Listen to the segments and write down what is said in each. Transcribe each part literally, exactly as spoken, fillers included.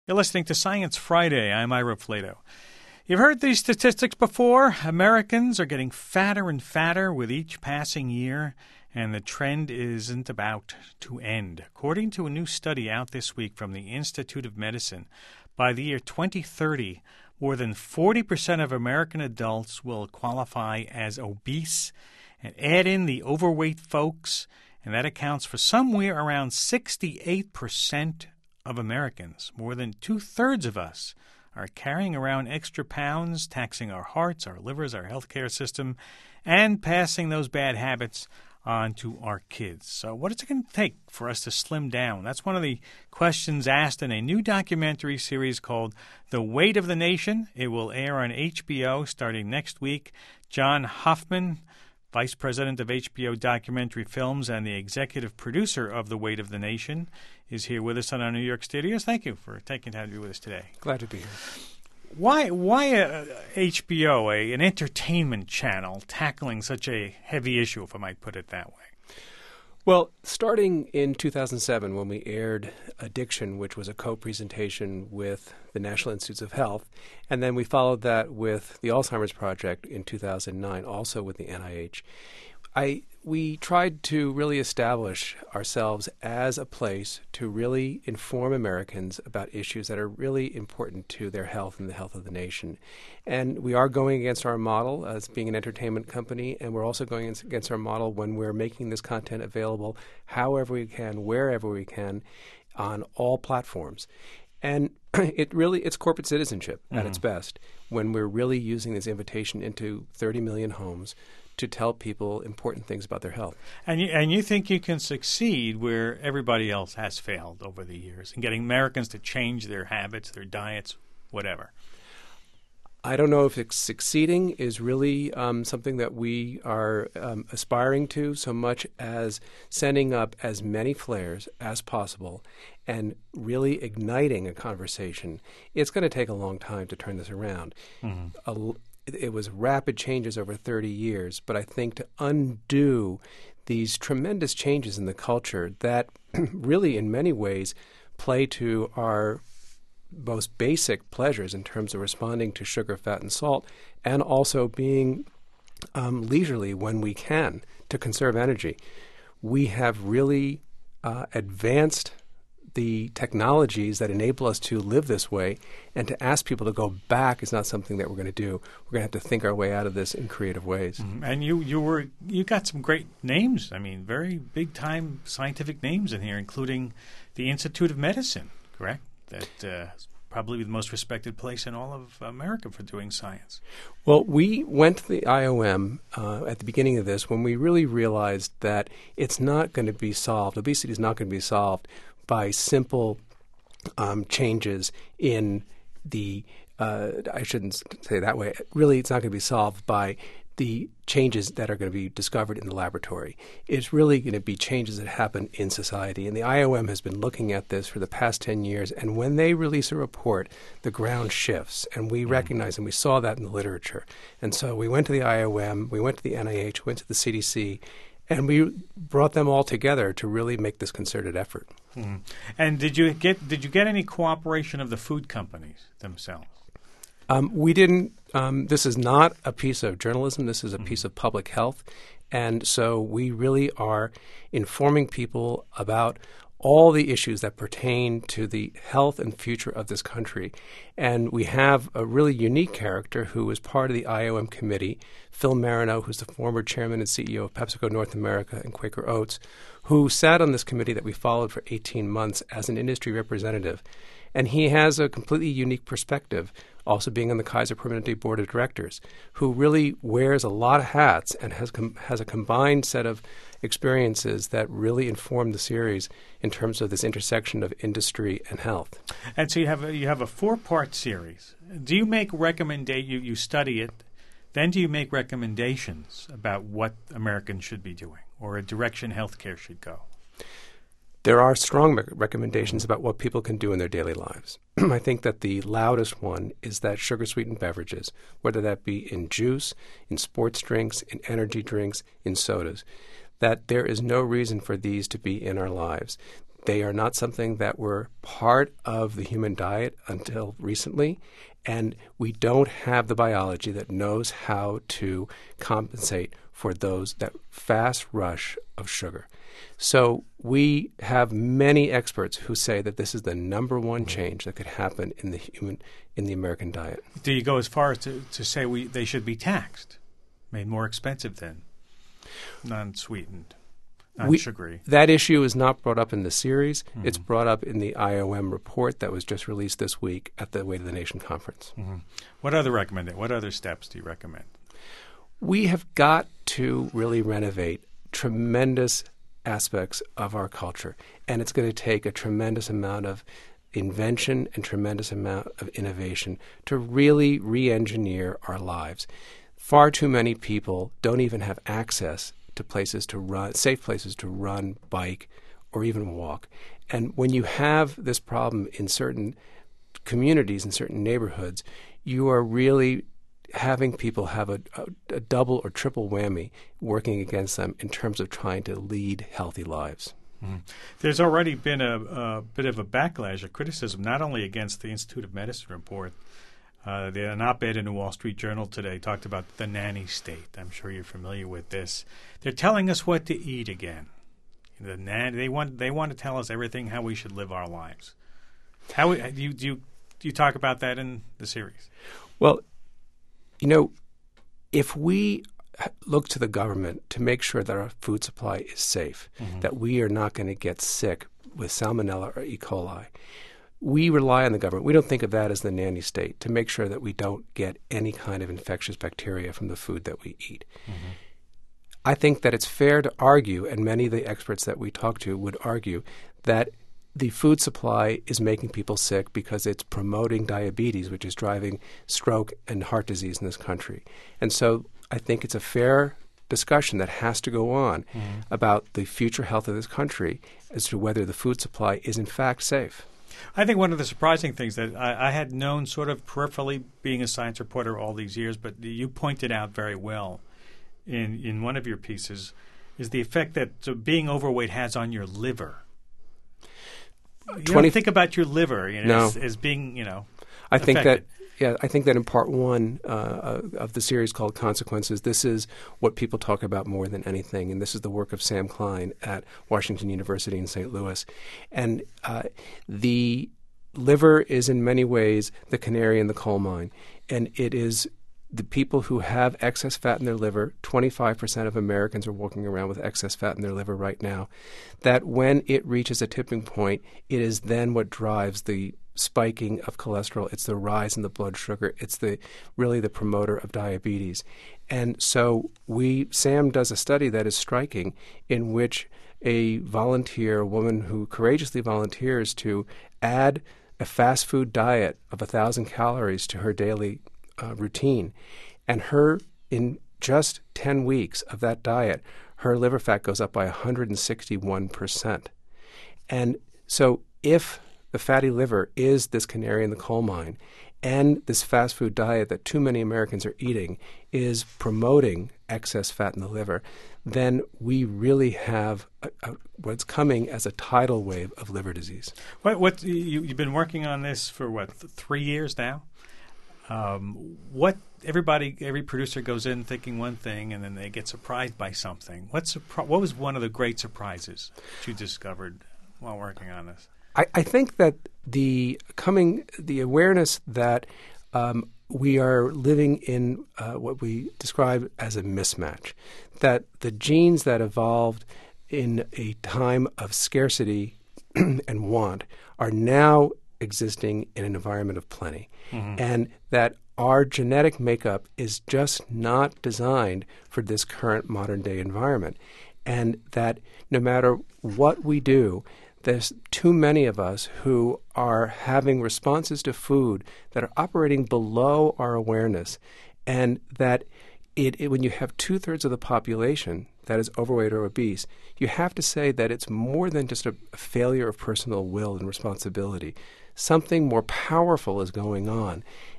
You're listening to Science Friday. I'm Ira Flato. You've heard these statistics before. Americans are getting fatter and fatter with each passing year, and the trend isn't about to end. According to a new study out this week from the Institute of Medicine, by the year twenty thirty, more than forty percent of American adults will qualify as obese. And add in the overweight folks, and that accounts for somewhere around sixty-eight percent of Americans. More than two-thirds of us are carrying around extra pounds, taxing our hearts, our livers, our healthcare system, and passing those bad habits on to our kids. So what is it going to take for us to slim down? That's one of the questions asked in a new documentary series called The Weight of the Nation. It will air on H B O starting next week. John Hoffman, Vice President of H B O Documentary Films and the executive producer of The Weight of the Nation, is here with us on our New York studios. Thank you for taking time to be with us today. Glad to be here. Why why a, H B O, a, an entertainment channel, tackling such a heavy issue, if I might put it that way? Well, starting in two thousand seven, when we aired Addiction, which was a co-presentation with the National Institutes of Health, and then we followed that with the Alzheimer's Project in two thousand nine, also with the N I H, I we tried to really establish ourselves as a place to really inform Americans about issues that are really important to their health and the health of the nation. And we are going against our model as being an entertainment company, and we're also going against our model when we're making this content available however we can, wherever we can, on all platforms. And it really, it's corporate citizenship at Mm-hmm. its best when we're really using this invitation into thirty million homes to tell people important things about their health. And you, and you think you can succeed where everybody else has failed over the years in getting Americans to change their habits, their diets, whatever? I don't know if it's succeeding is really um, something that we are um, aspiring to so much as sending up as many flares as possible and really igniting a conversation. It's going to take a long time to turn this around. Mm-hmm. A, It was rapid changes over thirty years, but I think to undo these tremendous changes in the culture that really in many ways play to our most basic pleasures in terms of responding to sugar, fat, and salt, and also being um, leisurely when we can to conserve energy. We have really uh, advanced the technologies that enable us to live this way, and to ask people to go back is not something that we're going to do. We're going to have to think our way out of this in creative ways. Mm-hmm. And you you were you got some great names. I mean, very big time scientific names in here, including the Institute of Medicine, correct? That uh, is probably the most respected place in all of America for doing science. Well, we went to the I O M uh, at the beginning of this when we really realized that it's not going to be solved. Obesity is not going to be solved by simple um, changes in the, uh, I shouldn't say it that way, really it's not going to be solved by the changes that are going to be discovered in the laboratory. It's really going to be changes that happen in society. And the I O M has been looking at this for the past ten years, and when they release a report, the ground shifts, and we mm-hmm. recognize, and we saw that in the literature. And so we went to the I O M, we went to the N I H, went to the C D C, and we brought them all together to really make this concerted effort. Mm. And did you get did you get any cooperation of the food companies themselves? Um, we didn't. Um, this is not a piece of journalism. This is a Mm-hmm. piece of public health. And so we really are informing people about all the issues that pertain to the health and future of this country. And we have a really unique character who is part of the I O M committee, Phil Marino, who's the former chairman and C E O of PepsiCo North America and Quaker Oats, who sat on this committee that we followed for eighteen months as an industry representative. And he has a completely unique perspective, also being on the Kaiser Permanente Board of Directors, who really wears a lot of hats and has com- has a combined set of experiences that really inform the series in terms of this intersection of industry and health. And so you have a, you have a four-part series. Do you make recommenda- you, you study it, then do you make recommendations about what Americans should be doing or a direction healthcare should go? There are strong rec- recommendations about what people can do in their daily lives. I think that the loudest one is that sugar-sweetened beverages, whether that be in juice, in sports drinks, in energy drinks, in sodas, that there is no reason for these to be in our lives. They are not something that were part of the human diet until recently, and we don't have the biology that knows how to compensate for those that fast rush of sugar. So we have many experts who say that this is the number one change that could happen in the human in the American diet. Do you go as far as to, to say we they should be taxed, made more expensive than non-sweetened, non-sugary? We, that issue is not brought up in the series. Mm-hmm. It's brought up in the I O M report that was just released this week at the Way to the Nation conference. Mm-hmm. What other recommend? What other steps do you recommend? We have got to really renovate tremendous aspects of our culture, and it's going to take a tremendous amount of invention and tremendous amount of innovation to really re-engineer our lives. Far too many people don't even have access to places to run, safe places to run, bike, or even walk. And when you have this problem in certain communities, in certain neighborhoods, you are really having people have a, a, a double or triple whammy working against them in terms of trying to lead healthy lives. Mm. There's already been a, a bit of a backlash, a criticism, not only against the Institute of Medicine report. Uh, the, an op-ed in the Wall Street Journal today talked about the nanny state. I'm sure you're familiar with this. They're telling us what to eat again. The nan- they want they want to tell us everything how we should live our lives. How do you do you, do you talk about that in the series? Well, you know, if we look to the government to make sure that our food supply is safe, mm-hmm. that we are not going to get sick with salmonella or E. coli, we rely on the government. We don't think of that as the nanny state to make sure that we don't get any kind of infectious bacteria from the food that we eat. Mm-hmm. I think that it's fair to argue, and many of the experts that we talk to would argue, that the food supply is making people sick because it's promoting diabetes, which is driving stroke and heart disease in this country. And so I think it's a fair discussion that has to go on mm-hmm. about the future health of this country as to whether the food supply is in fact safe. I think one of the surprising things that I, I had known sort of peripherally being a science reporter all these years, but you pointed out very well in, in one of your pieces, is the effect that uh, being overweight has on your liver. You don't think about your liver you know, no. as, as being, you know, I affected. think that yeah, I think that in part one uh, of the series called Consequences, this is what people talk about more than anything, and this is the work of Sam Klein at Washington University in Saint Louis. And uh, the liver is in many ways the canary in the coal mine, and it is the people who have excess fat in their liver. Twenty-five percent of Americans are walking around with excess fat in their liver right now, that when it reaches a tipping point, it is then what drives the spiking of cholesterol. It's the rise in the blood sugar. It's the really the promoter of diabetes. And so we Sam does a study that is striking in which a volunteer, a woman who courageously volunteers to add a fast food diet of one thousand calories to her daily uh, routine. And her, in just ten weeks of that diet, her liver fat goes up by one hundred sixty-one percent. And so if the fatty liver is this canary in the coal mine, and this fast food diet that too many Americans are eating is promoting excess fat in the liver, then we really have a, a, what's coming as a tidal wave of liver disease. What, what you, you've been working on this for, what, th- three years now? Um, what everybody, every producer goes in thinking one thing, and then they get surprised by something. What, surpri- what was one of the great surprises that you discovered while working on this? I, I think that the coming, the awareness that um, we are living in uh, what we describe as a mismatch, that the genes that evolved in a time of scarcity and want are now existing in an environment of plenty, mm-hmm. and that our genetic makeup is just not designed for this current modern-day environment, and that no matter what we do, there's too many of us who are having responses to food that are operating below our awareness, and that it, it when you have two-thirds of the population that is overweight or obese, you have to say that it's more than just a, a failure of personal will and responsibility. Something more powerful is going on,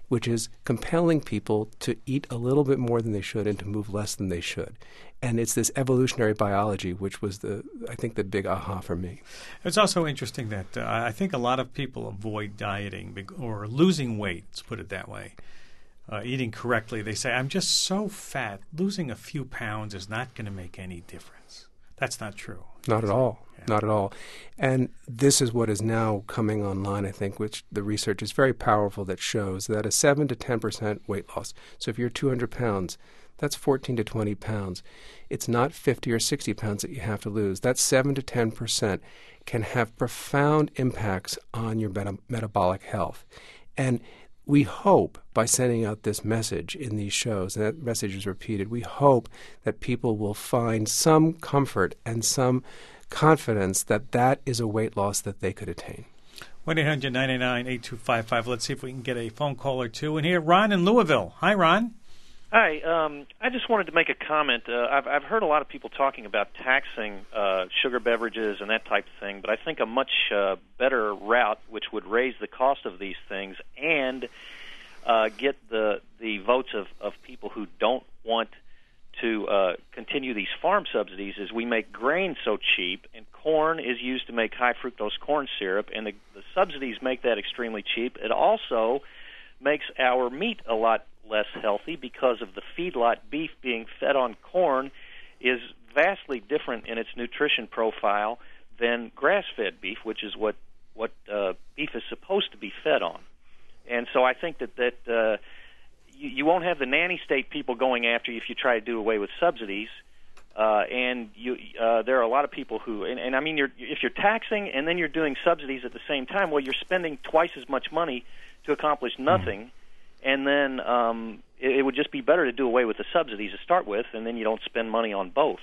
which is compelling people to eat a little bit more than they should and to move less than they should. And it's this evolutionary biology, which was the, I think, the big aha for me. It's also interesting that uh, I think a lot of people avoid dieting or losing weight, let's put it that way, uh, eating correctly. They say, I'm just so fat. Losing a few pounds is not going to make any difference. That's not true. Not at all. Yeah. Not at all. And this is what is now coming online, I think, which the research is very powerful that shows that a seven to ten percent weight loss. So if you're two hundred pounds, that's fourteen to twenty pounds. It's not fifty or sixty pounds that you have to lose. That seven to ten percent can have profound impacts on your meta- metabolic health. And we hope by sending out this message in these shows, and that message is repeated, we hope that people will find some comfort and some confidence that that is a weight loss that they could attain. one eight hundred nine nine eight two five five. Let's see if we can get a phone call or two. And here, Ron in Louisville. Hi, Ron. Hi. Um, I just wanted to make a comment. Uh, I've, I've heard a lot of people talking about taxing uh, sugar beverages and that type of thing, but I think a much uh, better route, which would raise the cost of these things and uh, get the the votes of, of people who don't want to uh, continue these farm subsidies, is we make grain so cheap, and corn is used to make high fructose corn syrup, and the, the subsidies make that extremely cheap. It also makes our meat a lot less healthy because of the feedlot beef being fed on corn is vastly different in its nutrition profile than grass-fed beef, which is what what uh, beef is supposed to be fed on. And so I think that that uh, you, you won't have the nanny state people going after you if you try to do away with subsidies. Uh, and you, uh, there are a lot of people who, and, and I mean, you're, if you're taxing and then you're doing subsidies at the same time, well, you're spending twice as much money to accomplish nothing. Mm. And then um, it, it would just be better to do away with the subsidies to start with, and then you don't spend money on both.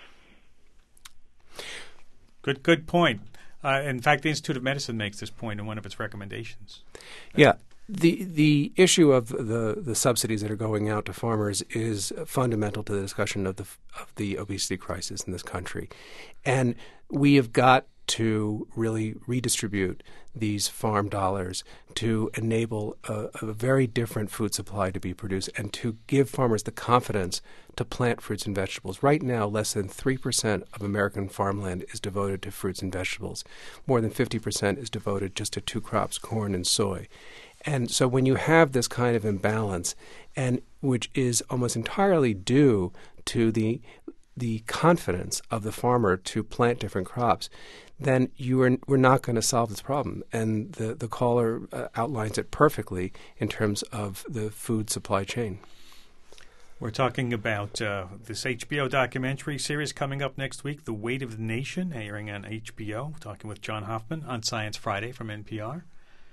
Good, good point. Uh, in fact, the Institute of Medicine makes this point in one of its recommendations. Yeah. The the issue of the, the subsidies that are going out to farmers is fundamental to the discussion of the of the obesity crisis in this country. And we have got to really redistribute these farm dollars to enable a, a very different food supply to be produced and to give farmers the confidence to plant fruits and vegetables. Right now, less than three percent of American farmland is devoted to fruits and vegetables. More than fifty percent is devoted just to two crops, corn and soy. And so when you have this kind of imbalance, and which is almost entirely due to the the confidence of the farmer to plant different crops, then you are we're not going to solve this problem. And the, the caller uh, outlines it perfectly in terms of the food supply chain. We're talking about uh, this H B O documentary series coming up next week, The Weight of the Nation, airing on H B O, talking with John Hoffman on Science Friday from N P R.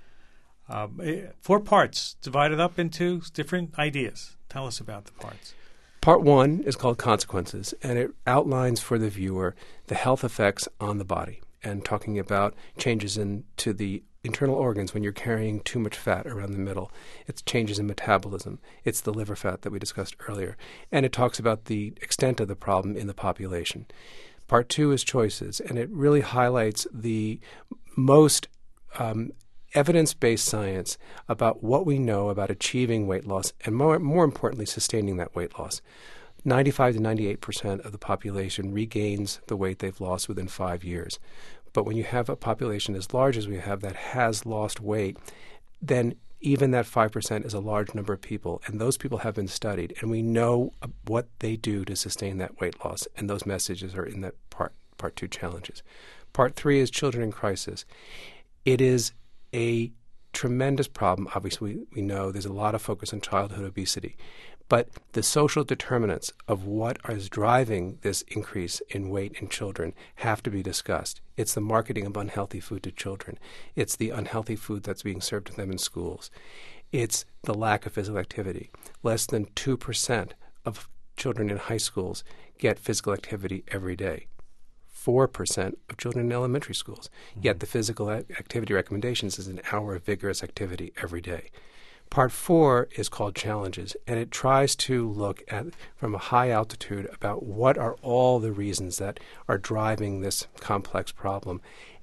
Uh, four parts divided up into different ideas. Tell us about the parts. Part one is called Consequences, and it outlines for the viewer the health effects on the body and talking about changes in to the internal organs when you're carrying too much fat around the middle. It's changes in metabolism. It's the liver fat that we discussed earlier. And it talks about the extent of the problem in the population. Part two is Choices, and it really highlights the most um, evidence-based science about what we know about achieving weight loss and, more, more importantly, sustaining that weight loss. ninety-five to ninety-eight percent of the population regains the weight they've lost within five years. But when you have a population as large as we have that has lost weight, then even that five percent is a large number of people, and those people have been studied, and we know what they do to sustain that weight loss, and those messages are in that part, part two challenges. Part three is Children in Crisis. It is a tremendous problem. Obviously, we, we know there's a lot of focus on childhood obesity, but the social determinants of what is driving this increase in weight in children have to be discussed. It's the marketing of unhealthy food to children. It's the unhealthy food that's being served to them in schools. It's the lack of physical activity. Less than two percent of children in high schools get physical activity every day. four percent of children in elementary schools. Mm-hmm. Yet the physical activity recommendations is an hour of vigorous activity every day. Part four is called Challenges, and it tries to look at, from a high altitude, about what are all the reasons that are driving this complex problem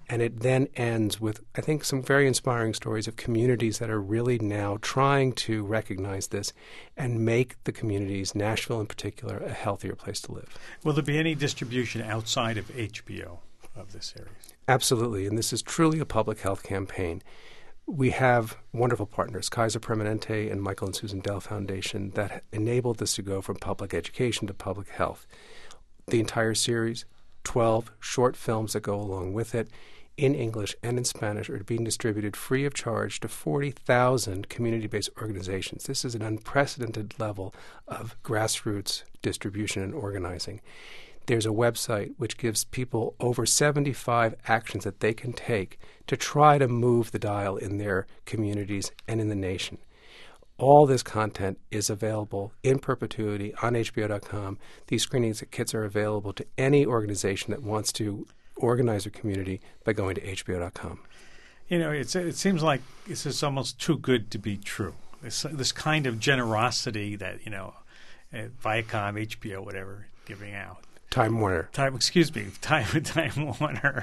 And it then ends with, I think, some very inspiring stories of communities that are really now trying to recognize this and make the communities, Nashville in particular, a healthier place to live. Will there be any distribution outside of H B O of this series? Absolutely, and this is truly a public health campaign. We have wonderful partners, Kaiser Permanente and Michael and Susan Dell Foundation, that enabled this to go from public education to public health. The entire series, twelve short films that go along with it, in English and in Spanish, are being distributed free of charge to forty thousand community-based organizations. This is an unprecedented level of grassroots distribution and organizing. There's a website which gives people over seventy-five actions that they can take to try to move the dial in their communities and in the nation. All this content is available in perpetuity on H B O dot com. These screenings kits are available to any organization that wants to organize their community by going to H B O dot com. You know, it's, it seems like this is almost too good to be true. This, this kind of generosity that, you know, uh, Viacom, H B O, whatever, giving out. Time Warner. Time, excuse me, Time, Time Warner.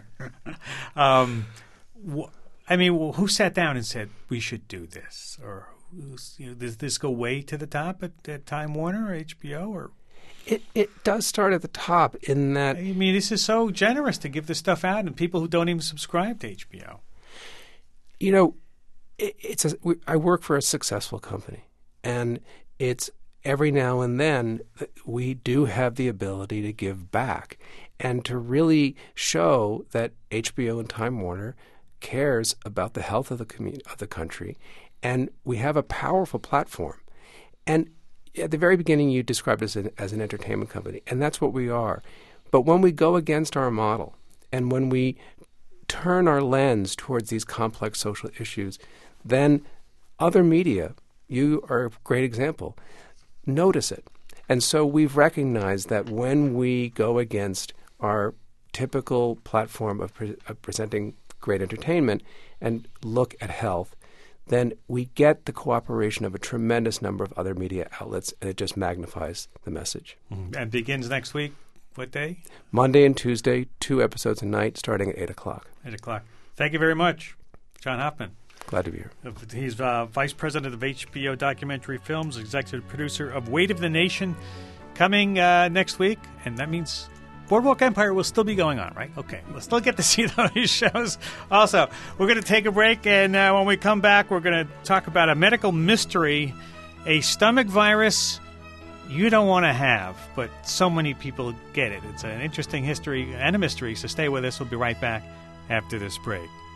um, wh- I mean, well, who sat down and said, we should do this? Or you know, does this go way to the top at, at Time Warner or H B O? Or It it does start at the top in that... I mean, this is so generous to give this stuff out, and people who don't even subscribe to H B O. You know, it, it's a, we, I work for a successful company, and it's every now and then we do have the ability to give back and to really show that H B O and Time Warner cares about the health of the community, of the country, and we have a powerful platform. And at the very beginning, you described us as an, as an entertainment company, and that's what we are. But when we go against our model and when we turn our lens towards these complex social issues, then other media, you are a great example, notice it. And so we've recognized that when we go against our typical platform of, pre- of presenting great entertainment and look at health, then we get the cooperation of a tremendous number of other media outlets, and it just magnifies the message. Mm-hmm. And begins next week. What day? Monday and Tuesday, two episodes a night, starting at eight o'clock. eight o'clock. Thank you very much, John Hoffman. Glad to be here. He's uh, Vice President of H B O Documentary Films, Executive Producer of Weight of the Nation, coming uh, next week, and that means Boardwalk Empire will still be going on, right? Okay, we'll still get to see those shows. Also, we're going to take a break, and uh, when we come back, we're going to talk about a medical mystery, a stomach virus you don't want to have, but so many people get it. It's an interesting history and a mystery, so stay with us. We'll be right back after this break.